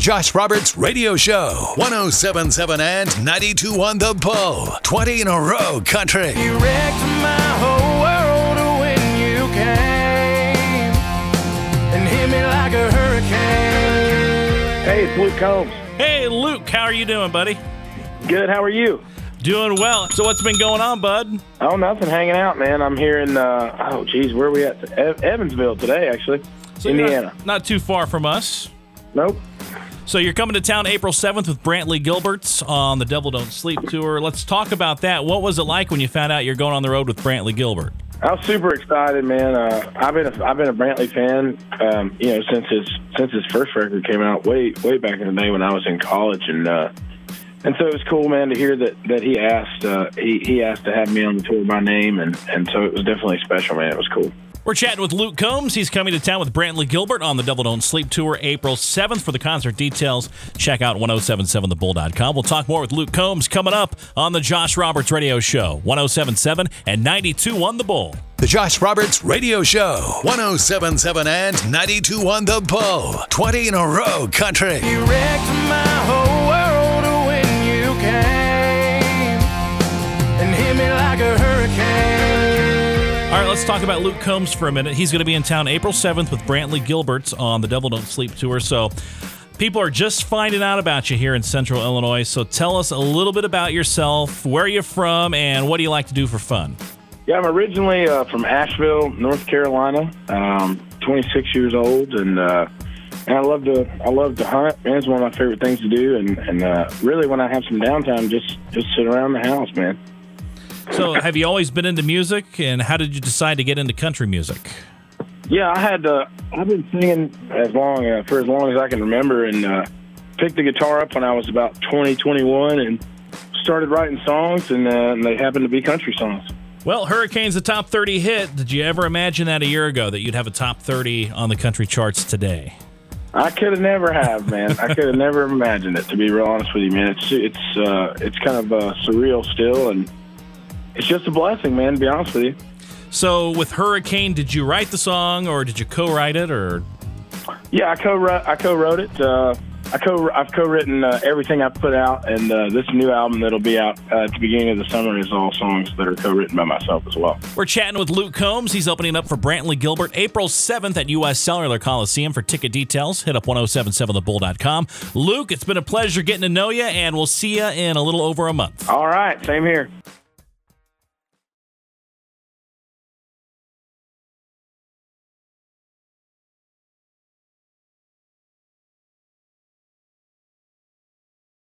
Josh Roberts Radio Show. 107.7 and 92.1 The Bull. 20 in a row country. You wrecked my whole world when you came and hit me like a hurricane. Hey, it's Luke Combs. Hey, Luke, how are you doing, buddy? Good, how are you? Doing well. So what's been going on, bud? Oh, nothing, hanging out, man. I'm here in, where are we at? Evansville today, actually. So Indiana. Not too far from us. Nope. So you're coming to town April 7th with Brantley Gilberts on the Devil Don't Sleep tour. Let's talk about that. What was it like when you found out you're going on the road with Brantley Gilbert? I was super excited, man. I've been a Brantley fan, since his first record came out way back in the day when I was in college, and so it was cool, man, to hear that he asked he asked to have me on the tour by name, and so it was definitely special, man. It was cool. We're chatting with Luke Combs. He's coming to town with Brantley Gilbert on the Devil Don't Sleep tour April 7th. For the concert details, check out 1077thebull.com. We'll talk more with Luke Combs coming up on the Josh Roberts Radio Show. 107.7 and 92.1 The Bull. The Josh Roberts Radio Show. 107.7 and 92.1 The Bull. 20 in a row country. You wrecked my whole world when you came and hit me like a hurricane. All right, let's talk about Luke Combs for a minute. He's going to be in town April 7th with Brantley Gilberts on the Devil Don't Sleep tour. So people are just finding out about you here in Central Illinois. So tell us a little bit about yourself, where you're from, and what do you like to do for fun? Yeah, I'm originally from Asheville, North Carolina. 26 years old, and I love to hunt. Man, it's one of my favorite things to do, and really when I have some downtime, just sit around the house, man. So have you always been into music, and how did you decide to get into country music? Yeah, I've been singing for as long as I can remember, and picked the guitar up when I was about 21 and started writing songs, and they happened to be country songs. Well, Hurricane's a top 30 hit. Did you ever imagine that a year ago, that you'd have a top 30 on the country charts today? I could have never have, man. I could have never imagined it, to be real honest with you, man. It's kind of surreal still, and it's just a blessing, man, to be honest with you. So with Hurricane, did you write the song, or did you co-write it, or? Yeah, I co-wrote it. I've co-written everything I've put out, and this new album that'll be out at the beginning of the summer is all songs that are co-written by myself as well. We're chatting with Luke Combs. He's opening up for Brantley Gilbert April 7th at U.S. Cellular Coliseum. For ticket details, hit up 1077thebull.com. Luke, it's been a pleasure getting to know you, and we'll see you in a little over a month. All right, same here.